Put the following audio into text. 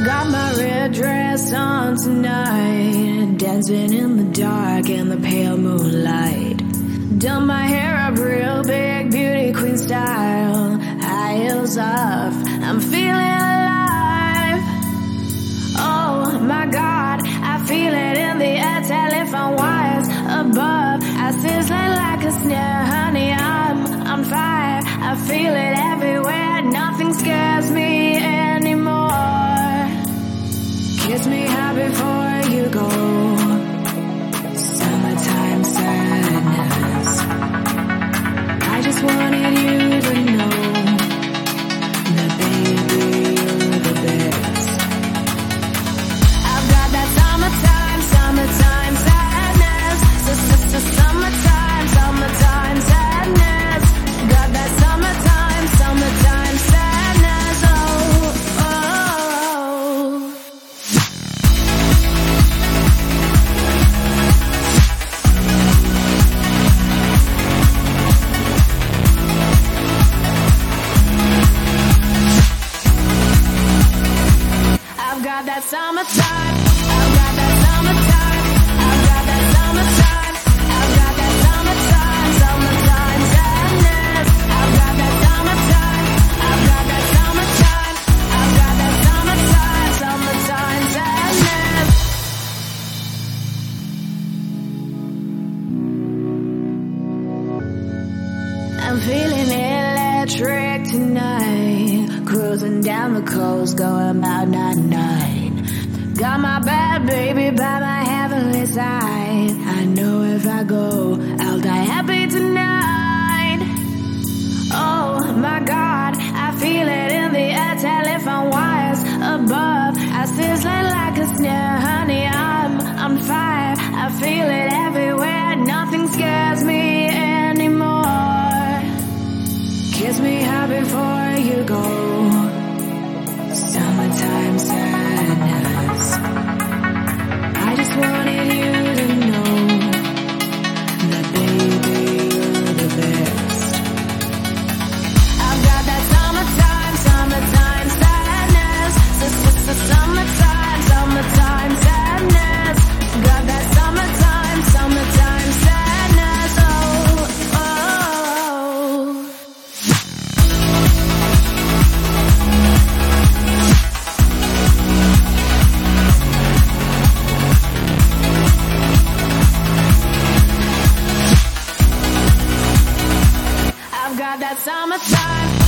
Got my red dress on tonight, dancing in the dark in the pale moonlight. Done my hair up real big, beauty queen style, high heels off, I'm feeling alive. Oh my God, I feel it in the air, telephone wires above, I sizzling like a snare, honey, I'm on fire. I feel it everywhere, nothing scares me anymore. Kiss me high before you go. Summertime sadness. I just wanted you to know that baby you're the best. I've got that summertime sadness. Summertime sadness. Got that summertime sadness. Oh, oh, oh. I've got that summertime. I've got that summertime. I've got that summertime. I've got that summertime sadness. I've got that summertime. I've got that summertime. I've got that summertime sadness. I'm feeling electric tonight, cruising down the coast, going about 99. Got my bad baby by my heavenly side. I know if I go, I'll die happy tonight. Oh my God, I feel it in the air, telephone wires above, I sizzling like a snare, honey, I'm on fire. I feel it everywhere, nothing scares me anymore. Kiss me high before you go. Summertime sadness. I just wanted you to know that baby you're the best. I've got that summertime sadness. Summertime sadness. Got that summertime sadness. Oh, oh, oh. I've got that summertime.